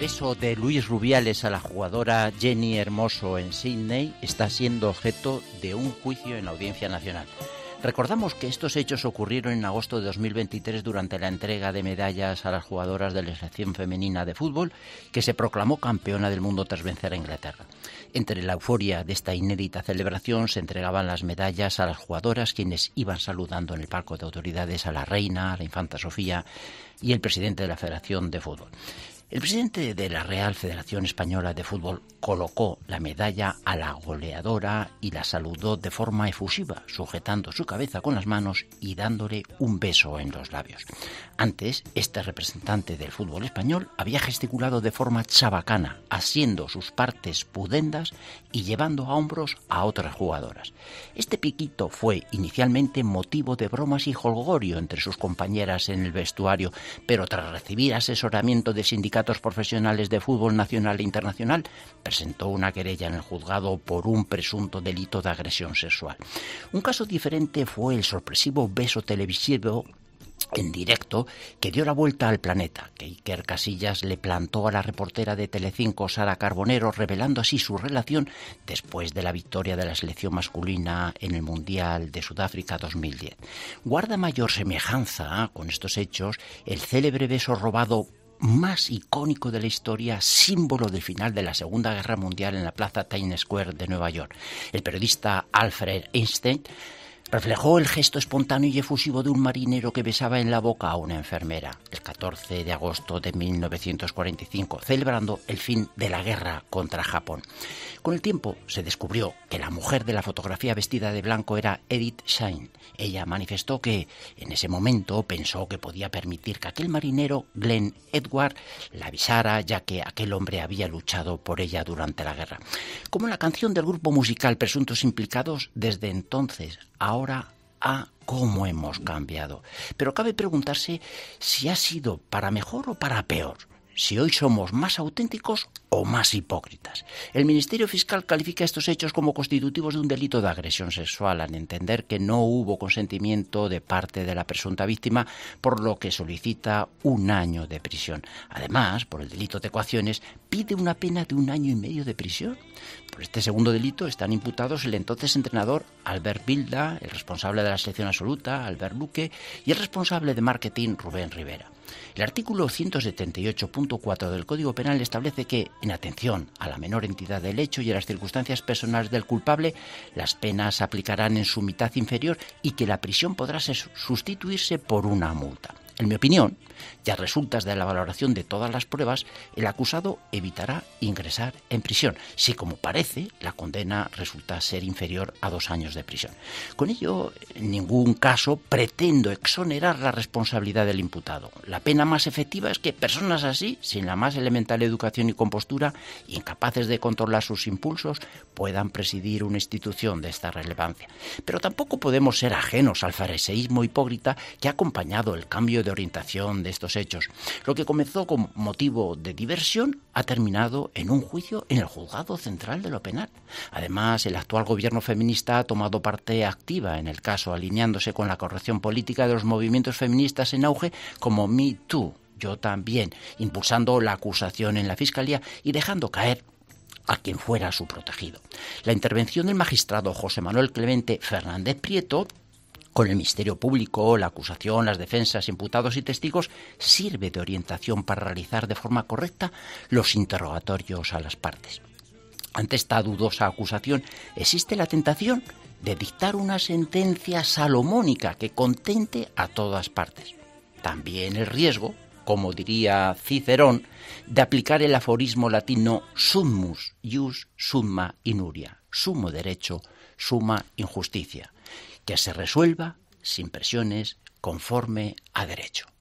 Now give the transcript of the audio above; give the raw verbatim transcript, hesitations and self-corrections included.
beso de Luis Rubiales a la jugadora Jenny Hermoso en Sydney está siendo objeto de un juicio en la Audiencia Nacional. Recordamos que estos hechos ocurrieron en agosto de dos mil veintitrés durante la entrega de medallas a las jugadoras de la selección femenina de fútbol, que se proclamó campeona del mundo tras vencer a Inglaterra. Entre la euforia de esta inédita celebración se entregaban las medallas a las jugadoras, quienes iban saludando en el palco de autoridades a la reina, a la infanta Sofía y el presidente de la Federación de Fútbol. El presidente de la Real Federación Española de Fútbol colocó la medalla a la goleadora y la saludó de forma efusiva, sujetando su cabeza con las manos y dándole un beso en los labios. Antes, este representante del fútbol español había gesticulado de forma chabacana, asiendo sus partes pudendas y llevando a hombros a otras jugadoras. Este piquito fue inicialmente motivo de bromas y jolgorio entre sus compañeras en el vestuario, pero tras recibir asesoramiento de sindicatos profesionales de fútbol nacional e internacional, presentó una querella en el juzgado por un presunto delito de agresión sexual. Un caso diferente fue el sorpresivo beso televisivo en directo que dio la vuelta al planeta, que Iker Casillas le plantó a la reportera de Telecinco, Sara Carbonero, revelando así su relación después de la victoria de la selección masculina en el Mundial de Sudáfrica dos mil diez. Guarda mayor semejanza con estos hechos el célebre beso robado más icónico de la historia, símbolo del final de la Segunda Guerra Mundial en la plaza Times Square de Nueva York. El periodista Alfred Einstein reflejó el gesto espontáneo y efusivo de un marinero que besaba en la boca a una enfermera el catorce de agosto de mil novecientos cuarenta y cinco, celebrando el fin de la guerra contra Japón. Con el tiempo se descubrió que la mujer de la fotografía vestida de blanco era Edith Shine. Ella manifestó que en ese momento pensó que podía permitir que aquel marinero, Glenn Edward, la avisara, ya que aquel hombre había luchado por ella durante la guerra. Como en la canción del grupo musical Presuntos Implicados, desde entonces, ahora, a cómo hemos cambiado. Pero cabe preguntarse si ha sido para mejor o para peor. Si hoy somos más auténticos o más hipócritas. El Ministerio Fiscal califica estos hechos como constitutivos de un delito de agresión sexual, al entender que no hubo consentimiento de parte de la presunta víctima, por lo que solicita un año de prisión. Además, por el delito de coacciones, pide una pena de un año y medio de prisión. Por este segundo delito están imputados el entonces entrenador Albert Bilda, el responsable de la selección absoluta, Albert Luque, y el responsable de marketing, Rubén Rivera. El artículo ciento setenta y ocho punto cuatro del Código Penal establece que, en atención a la menor entidad del hecho y a las circunstancias personales del culpable, las penas se aplicarán en su mitad inferior y que la prisión podrá sustituirse por una multa. En mi opinión, y a resultas de la valoración de todas las pruebas, el acusado evitará ingresar en prisión, si como parece la condena resulta ser inferior a dos años de prisión. Con ello, en ningún caso pretendo exonerar la responsabilidad del imputado. La pena más efectiva es que personas así, sin la más elemental educación y compostura, incapaces de controlar sus impulsos, puedan presidir una institución de esta relevancia. Pero tampoco podemos ser ajenos al fariseísmo hipócrita que ha acompañado el cambio de orientación de estos hechos. Lo que comenzó como motivo de diversión ha terminado en un juicio en el Juzgado Central de lo Penal. Además, el actual gobierno feminista ha tomado parte activa en el caso, alineándose con la corrección política de los movimientos feministas en auge como Me Too, Yo También, impulsando la acusación en la Fiscalía y dejando caer a quien fuera su protegido. La intervención del magistrado José Manuel Clemente Fernández Prieto, con el Ministerio Público, la acusación, las defensas, imputados y testigos, sirve de orientación para realizar de forma correcta los interrogatorios a las partes. Ante esta dudosa acusación, existe la tentación de dictar una sentencia salomónica que contente a todas partes. También el riesgo, como diría Cicerón, de aplicar el aforismo latino summus ius summa inuria, sumo derecho, suma injusticia, que se resuelva sin presiones, conforme a derecho.